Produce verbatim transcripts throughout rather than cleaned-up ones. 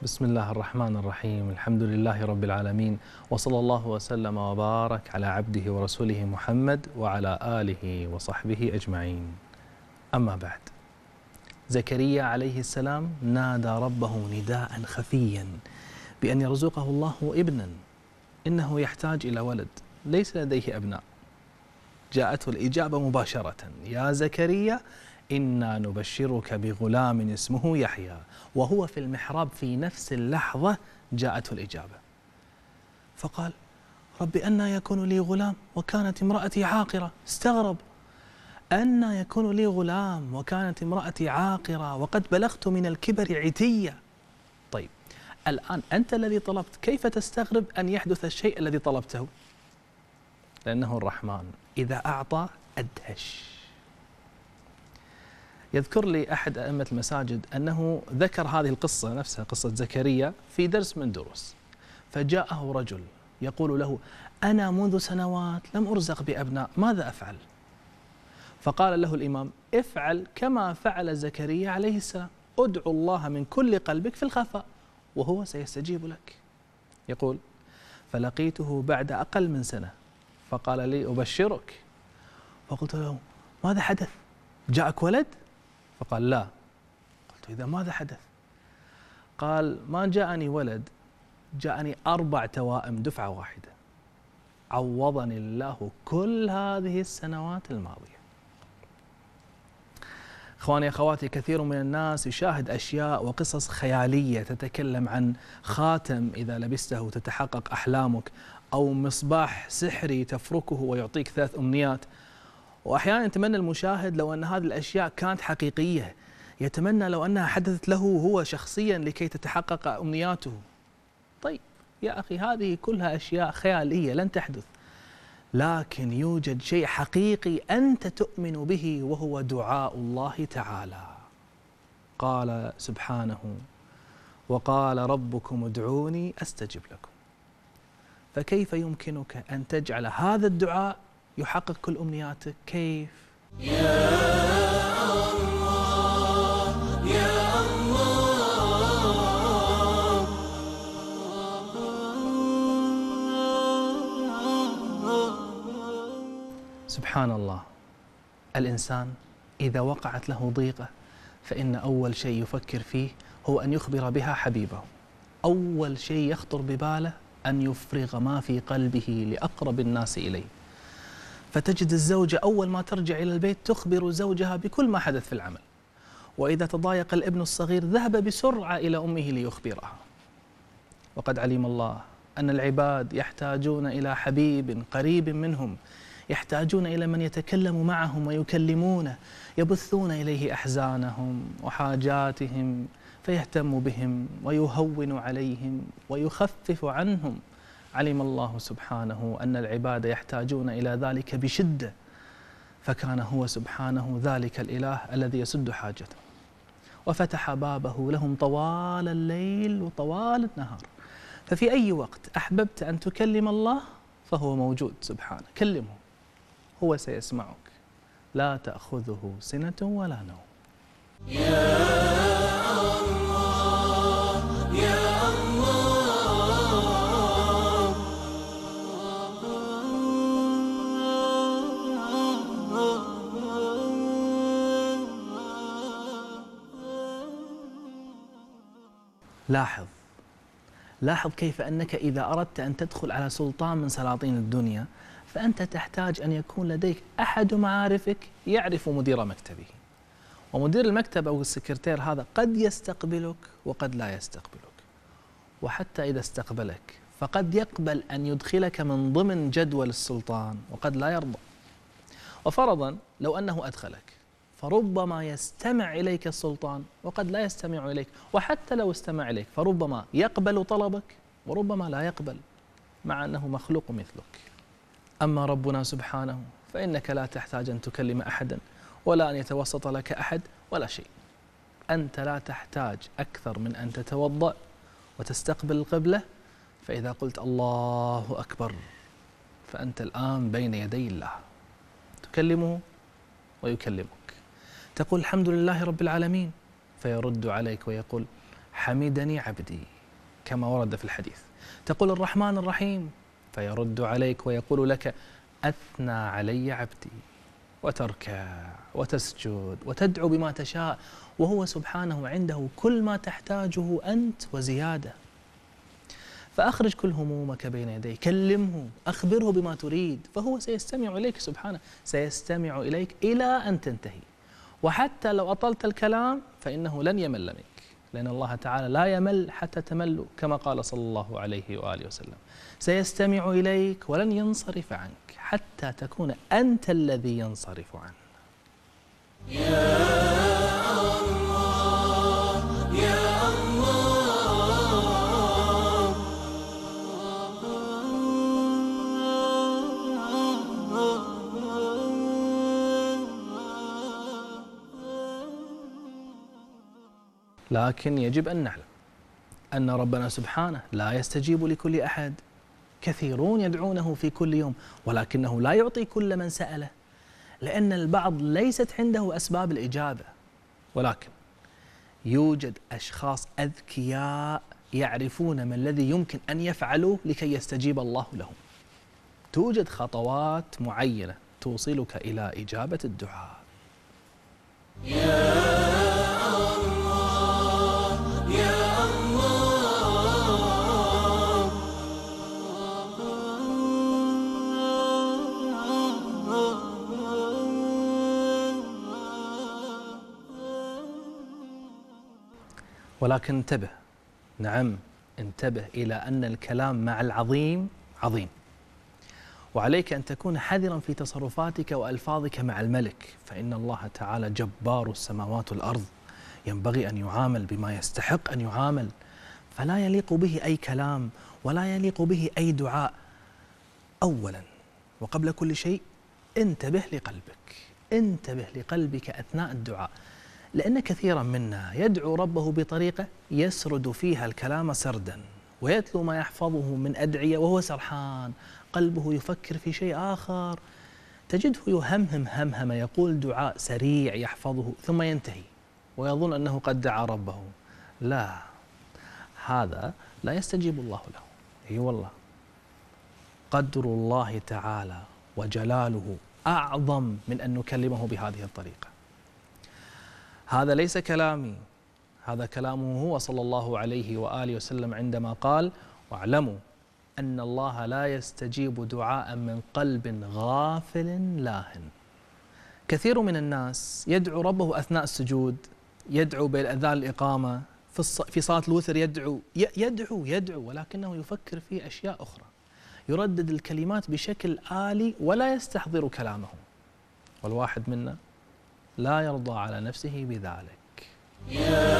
بسم الله الرحمن الرحيم. الحمد لله رب العالمين، وصلى الله وسلم وبارك على عبده ورسوله محمد وعلى آله وصحبه أجمعين. أما بعد، زكريا عليه السلام نادى ربه نداء خفيا بأن يرزقه الله ابنا، إنه يحتاج إلى ولد، ليس لديه أبناء. جاءته الإجابة مباشرة: يا زكريا إنا نبشرك بغلام اسمه يحيى. وهو في المحراب في نفس اللحظة جاءته الإجابة، فقال: رب أنى يكون لي غلام وكانت امرأتي عاقرة. استغرب: أنى يكون لي غلام وكانت امرأتي عاقرة وقد بلغت من الكبر عتيا. طيب، الآن أنت الذي طلبت، كيف تستغرب أن يحدث الشيء الذي طلبته؟ لأنه الرحمن إذا أعطى أدهش. يذكر لي أحد أئمة المساجد أنه ذكر هذه القصة نفسها، قصة زكريا، في درس من دروس، فجاءه رجل يقول له: أنا منذ سنوات لم أرزق بأبناء، ماذا أفعل؟ فقال له الإمام: افعل كما فعل زكريا عليه السلام، ادعو الله من كل قلبك في الخفاء وهو سيستجيب لك. يقول: فلقيته بعد أقل من سنة فقال لي: أبشرك. فقلت له: ماذا حدث؟ جاءك ولد؟ فقال: لا. قلت: إذا ماذا حدث؟ قال: ما جاءني ولد، جاءني أربع توائم دفعة واحدة، عوضني الله كل هذه السنوات الماضية. إخواني أخواتي، كثير من الناس يشاهد أشياء وقصص خيالية تتكلم عن خاتم إذا لبسته تتحقق أحلامك، أو مصباح سحري تفركه ويعطيك ثلاث أمنيات. وأحيانا يتمنى المشاهد لو أن هذه الأشياء كانت حقيقية، يتمنى لو أنها حدثت له هو شخصيا لكي تتحقق أمنياته. طيب يا أخي، هذه كلها أشياء خيالية لن تحدث، لكن يوجد شيء حقيقي أنت تؤمن به، وهو دعاء الله تعالى. قال سبحانه: وقال ربكم ادعوني أستجب لكم. فكيف يمكنك أن تجعل هذا الدعاء يحقق كل أمنياتك؟ كيف؟ يا الله يا الله. سبحان الله، الإنسان إذا وقعت له ضيقة فإن أول شيء يفكر فيه هو أن يخبر بها حبيبه. أول شيء يخطر بباله أن يفرغ ما في قلبه لأقرب الناس إليه. فتجد الزوجة أول ما ترجع إلى البيت تخبر زوجها بكل ما حدث في العمل، وإذا تضايق الابن الصغير ذهب بسرعة إلى أمه ليخبرها. وقد علم الله أن العباد يحتاجون إلى حبيب قريب منهم، يحتاجون إلى من يتكلم معهم ويكلمونه، يبثون إليه أحزانهم وحاجاتهم فيهتم بهم ويهون عليهم ويخفف عنهم. علم الله سبحانه أن العباد يحتاجون إلى ذلك بشدة، فكان هو سبحانه ذلك الإله الذي يسد حاجتهم، وفتح بابه لهم طوال الليل وطوال النهار. ففي أي وقت أحببت أن تكلم الله فهو موجود سبحانه، كلمه، هو سيسمعك، لا تأخذه سنة ولا نوم. يا الله يا الله. لاحظ لاحظ كيف أنك إذا أردت أن تدخل على سلطان من سلاطين الدنيا فأنت تحتاج أن يكون لديك أحد معارفك يعرف مدير مكتبه، ومدير المكتب أو السكرتير هذا قد يستقبلك وقد لا يستقبلك، وحتى إذا استقبلك فقد يقبل أن يدخلك من ضمن جدول السلطان وقد لا يرضى. وفرضا لو أنه أدخلك، فربما يستمع إليك السلطان وقد لا يستمع إليك، وحتى لو استمع إليك فربما يقبل طلبك وربما لا يقبل، مع أنه مخلوق مثلك. أما ربنا سبحانه فإنك لا تحتاج أن تكلم أحدا ولا أن يتوسط لك أحد ولا شيء. أنت لا تحتاج أكثر من أن تتوضأ وتستقبل القبلة، فإذا قلت الله أكبر فأنت الآن بين يدي الله، تكلمه ويكلمك. تقول الحمد لله رب العالمين فيرد عليك ويقول حمدني عبدي. كما ورد في الحديث. تقول الرحمن الرحيم فيرد عليك ويقول لك أثنى علي عبدي، وتركع وتسجد وتدعو بما تشاء، وهو سبحانه عنده كل ما تحتاجه أنت وزيادة. فأخرج كل همومك بين يديه، كلمه، أخبره بما تريد، فهو سيستمع إليك سبحانه، سيستمع إليك إلى أن تنتهي. وحتى لو أطلت الكلام فإنه لن يمل منك، لأن الله تعالى لا يمل حتى تملوا، كما قال صلى الله عليه وآله وسلم. سيستمع إليك ولن ينصرف عنك حتى تكون أنت الذي ينصرف عنه. يا الله يا لكن يجب أن نعلم أن ربنا سبحانه لا يستجيب لكل أحد. كثيرون يدعونه في كل يوم ولكنه لا يعطي كل من سأله، لأن البعض ليست عنده أسباب الإجابة. ولكن يوجد أشخاص أذكياء يعرفون ما الذي يمكن أن يفعلوه لكي يستجيب الله لهم. توجد خطوات معينة توصلك إلى إجابة الدعاء. يا ولكن انتبه، نعم انتبه إلى أن الكلام مع العظيم عظيم، وعليك أن تكون حذرا في تصرفاتك وألفاظك مع الملك، فإن الله تعالى جبار السماوات والأرض، ينبغي أن يعامل بما يستحق أن يعامل، فلا يليق به أي كلام ولا يليق به أي دعاء. أولا وقبل كل شيء انتبه لقلبك، انتبه لقلبك أثناء الدعاء، لأن كثيرا منا يدعو ربه بطريقة يسرد فيها الكلام سردا، ويتلو ما يحفظه من أدعية وهو سرحان، قلبه يفكر في شيء آخر، تجده يهمهم همهمة، يقول دعاء سريع يحفظه ثم ينتهي ويظن أنه قد دعا ربه. لا، هذا لا يستجيب الله له. اي والله، قدر الله تعالى وجلاله أعظم من أن نكلمه بهذه الطريقة. هذا ليس كلامي، هذا كلامه هو صلى الله عليه وآله وسلم عندما قال: واعلموا أن الله لا يستجيب دعاء من قلب غافل لاهٍ. كثير من الناس يدعو ربه أثناء السجود، يدعو بين أذان الإقامة، في في صلاة الوتر يدعو يدعو يدعو ولكنه يفكر في أشياء أخرى، يردد الكلمات بشكل آلي ولا يستحضر كلامه، والواحد منا لا يرضى على نفسه بذلك. يا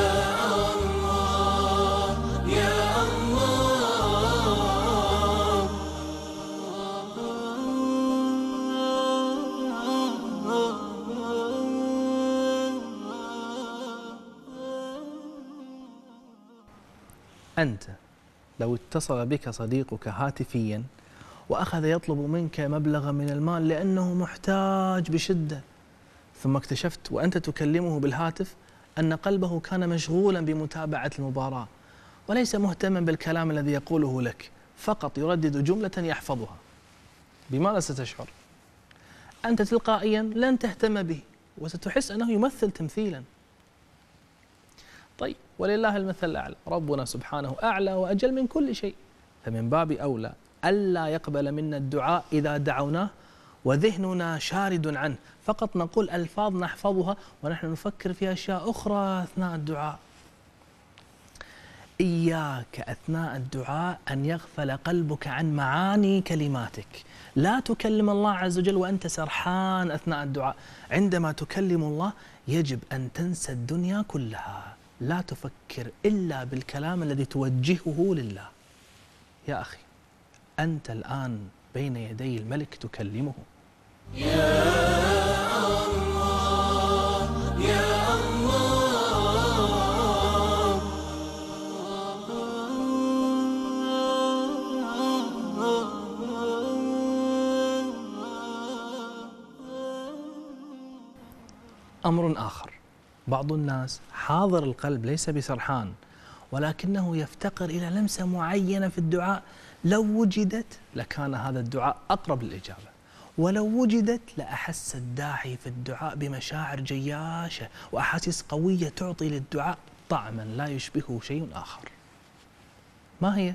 الله يا أنت لو اتصل بك صديقك هاتفيا وأخذ يطلب منك مبلغا من المال لأنه محتاج بشدة، ثم اكتشفت وأنت تكلمه بالهاتف أن قلبه كان مشغولا بمتابعة المباراة وليس مهتما بالكلام الذي يقوله لك، فقط يردد جملة يحفظها، بماذا ستشعر؟ أنت تلقائيا لن تهتم به وستحس أنه يمثل تمثيلا. طيب، ولله المثل الأعلى، ربنا سبحانه أعلى وأجل من كل شيء، فمن باب أولى ألا يقبل منا الدعاء إذا دعوناه وذهننا شارد عنه، فقط نقول ألفاظ نحفظها ونحن نفكر في أشياء أخرى أثناء الدعاء. إياك أثناء الدعاء أن يغفل قلبك عن معاني كلماتك. لا تكلم الله عز وجل وأنت سرحان أثناء الدعاء. عندما تكلم الله يجب أن تنسى الدنيا كلها، لا تفكر إلا بالكلام الذي توجهه لله. يا أخي، أنت الآن بين يدي الملك تكلمه. يا الله يا أمر آخر، بعض الناس حاضر القلب ليس بسرحان، ولكنه يفتقر إلى لمسة معينة في الدعاء، لو وجدت لكان هذا الدعاء أقرب للإجابة، ولو وجدت لأحس الداعي في الدعاء بمشاعر جياشة وأحاسيس قوية تعطي للدعاء طعما لا يشبهه شيء آخر. ما هي؟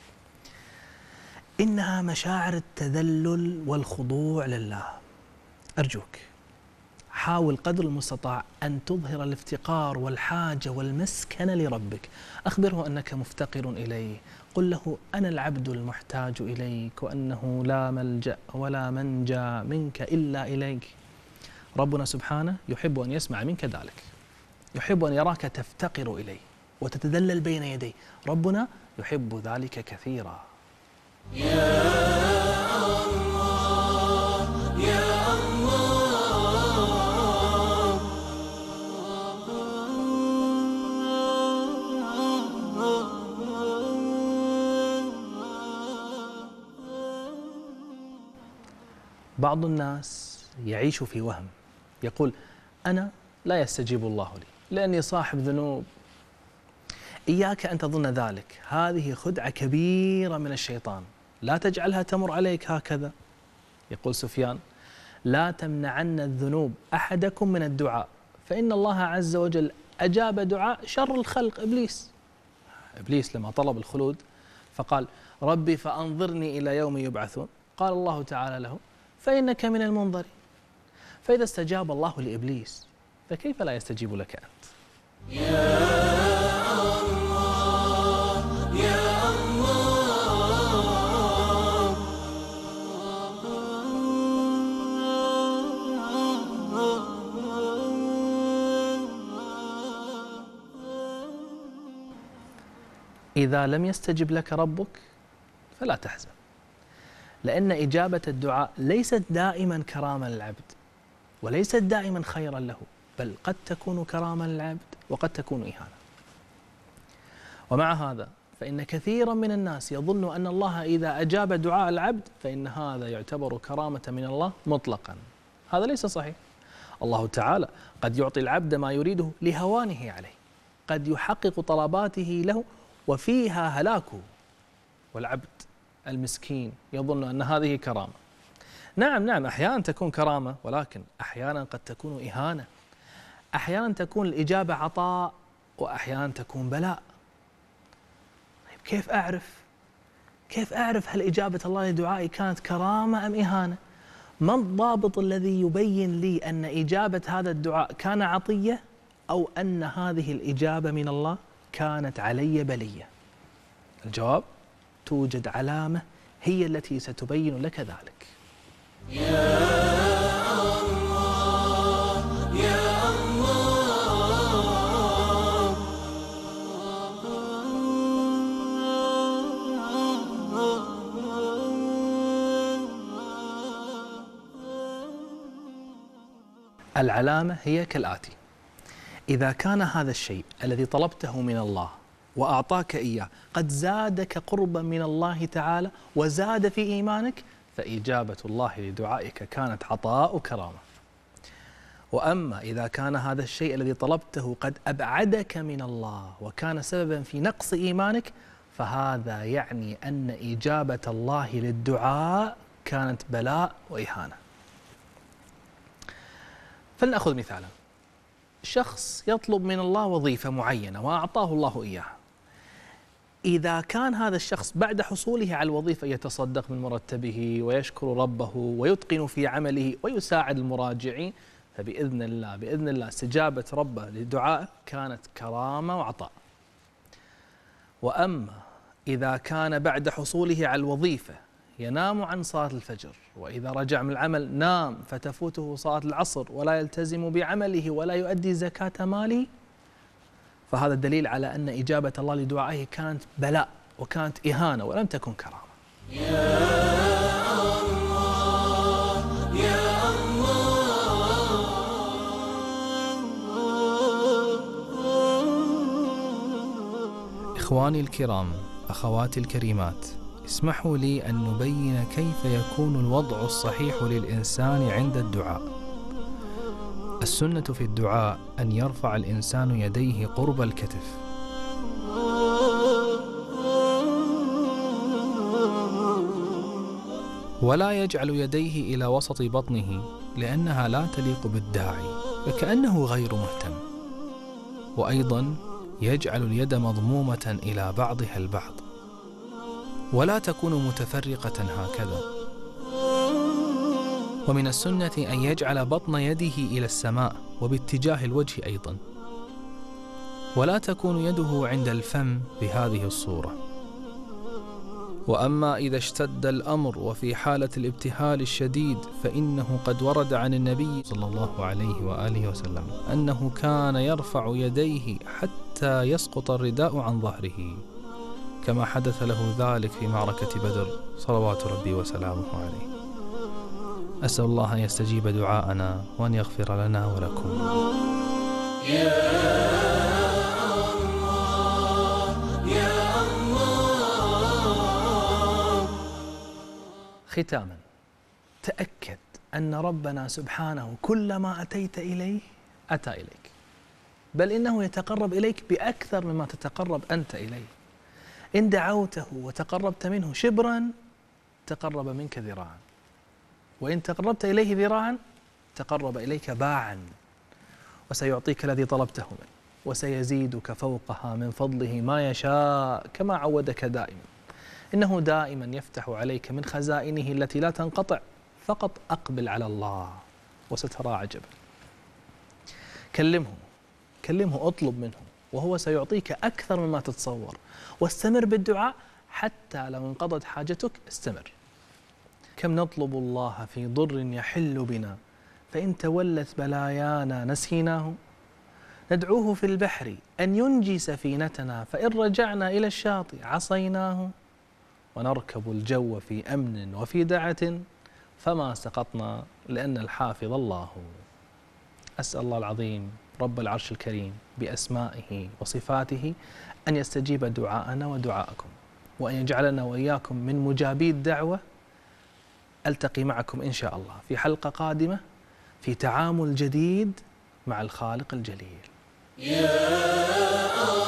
إنها مشاعر التذلل والخضوع لله. أرجوك حاول قدر المستطاع أن تظهر الافتقار والحاجة والمسكنة لربك. أخبره أنك مفتقر إليه، قل له أنا العبد المحتاج إليك، وأنه لا ملجأ ولا منجى منك إلا إليك. ربنا سبحانه يحب أن يسمع منك ذلك، يحب أن يراك تفتقر إليه وتتذلل بين يديه. ربنا يحب ذلك كثيرا. يا الله يا الله. بعض الناس يعيش في وهم، يقول أنا لا يستجيب الله لي لأني صاحب ذنوب. إياك أن تظن ذلك، هذه خدعة كبيرة من الشيطان، لا تجعلها تمر عليك هكذا. يقول سفيان لا تمنعن الذنوب أحدكم من الدعاء، فإن الله عز وجل أجاب دعاء شر الخلق إبليس. إبليس لما طلب الخلود فقال ربي فأنظرني إلى يوم يبعثون، قال الله تعالى له فإنك من المنظرين. فإذا استجاب الله لإبليس فكيف لا يستجيب لك أنت؟ يا الله يا إذا لم يستجب لك ربك فلا تحزن، لأن إجابة الدعاء ليست دائما كرامة للعبد، وليست دائما خيرا له، بل قد تكون كرامة للعبد وقد تكون إهانة. ومع هذا فإن كثيرا من الناس يظن أن الله إذا أجاب دعاء العبد فإن هذا يعتبر كرامة من الله مطلقا. هذا ليس صحيح. الله تعالى قد يعطي العبد ما يريده لهوانه عليه، قد يحقق طلباته له وفيها هلاكه، والعبد المسكين يظن أن هذه كرامة. نعم نعم أحيانا تكون كرامة، ولكن أحيانا قد تكون إهانة، أحيانا تكون الإجابة عطاء وأحيانا تكون بلاء. طيب كيف أعرف؟ كيف أعرف هل إجابة الله لدعائي كانت كرامة أم إهانة؟ ما الضابط الذي يبين لي أن إجابة هذا الدعاء كان عطية أو أن هذه الإجابة من الله كانت علي بلية؟ الجواب توجد علامة هي التي ستبين لك ذلك. يا الله يا الله. العلامة هي كالآتي: إذا كان هذا الشيء الذي طلبته من الله وأعطاك إياه قد زادك قربا من الله تعالى وزاد في إيمانك، فإجابة الله لدعائك كانت عطاء وكرامة. وأما إذا كان هذا الشيء الذي طلبته قد أبعدك من الله وكان سببا في نقص إيمانك، فهذا يعني أن إجابة الله للدعاء كانت بلاء وإهانة. فلنأخذ مثالا: شخص يطلب من الله وظيفة معينة وأعطاه الله إياها. إذا كان هذا الشخص بعد حصوله على الوظيفة يتصدق من مرتبه ويشكر ربه ويتقن في عمله ويساعد المراجعين، فبإذن الله بإذن الله استجابة ربه لدعائه كانت كرامة وعطاء. وأما إذا كان بعد حصوله على الوظيفة ينام عن صلاة الفجر، وإذا رجع من العمل نام فتفوته صلاة العصر ولا يلتزم بعمله ولا يؤدي زكاة ماله، فهذا الدليل على أن إجابة الله لدعائه كانت بلاء وكانت إهانة ولم تكن كرامة. يا الله يا الله. إخواني الكرام، أخواتي الكريمات، اسمحوا لي أن نبين كيف يكون الوضع الصحيح للإنسان عند الدعاء. السنة في الدعاء أن يرفع الإنسان يديه قرب الكتف، ولا يجعل يديه إلى وسط بطنه لأنها لا تليق بالداعي فكأنه غير مهتم. وأيضا يجعل اليد مضمومة إلى بعضها البعض ولا تكون متفرقة هكذا. ومن السنة أن يجعل بطن يده إلى السماء وباتجاه الوجه أيضا، ولا تكون يده عند الفم بهذه الصورة. وأما إذا اشتد الأمر وفي حالة الابتهال الشديد فإنه قد ورد عن النبي صلى الله عليه وآله وسلم أنه كان يرفع يديه حتى يسقط الرداء عن ظهره، كما حدث له ذلك في معركة بدر صلوات ربي وسلامه عليه. أسأل الله أن يستجيب دعاءنا وأن يغفر لنا ولكم. ختاما، تأكد أن ربنا سبحانه كلما أتيت إليه أتى إليك، بل إنه يتقرب إليك بأكثر مما تتقرب أنت إليه. إن دعوته وتقربت منه شبرا تقرب منك ذراعا، وإن تقربت إليه ذراعا تقرب إليك باعا، وسيعطيك الذي طلبته منه، وسيزيدك فوقها من فضله ما يشاء كما عودك دائما. إنه دائما يفتح عليك من خزائنه التي لا تنقطع، فقط أقبل على الله وسترى عجبا. كلمه كلمه اطلب منه وهو سيعطيك أكثر مما تتصور، واستمر بالدعاء حتى لو انقضت حاجتك استمر. كم نطلب الله في ضر يحل بنا فإن تولت بلايانا نسيناه، ندعوه في البحر أن ينجي سفينتنا فإن رجعنا إلى الشاطئ عصيناه، ونركب الجو في أمن وفي دعة فما سقطنا لأن الحافظ الله. أسأل الله العظيم رب العرش الكريم بأسمائه وصفاته أن يستجيب دعاءنا ودعاءكم، وأن يجعلنا وإياكم من مجابي الدعوة. ألتقي معكم إن شاء الله في حلقة قادمة في تعامل جديد مع الخالق الجليل.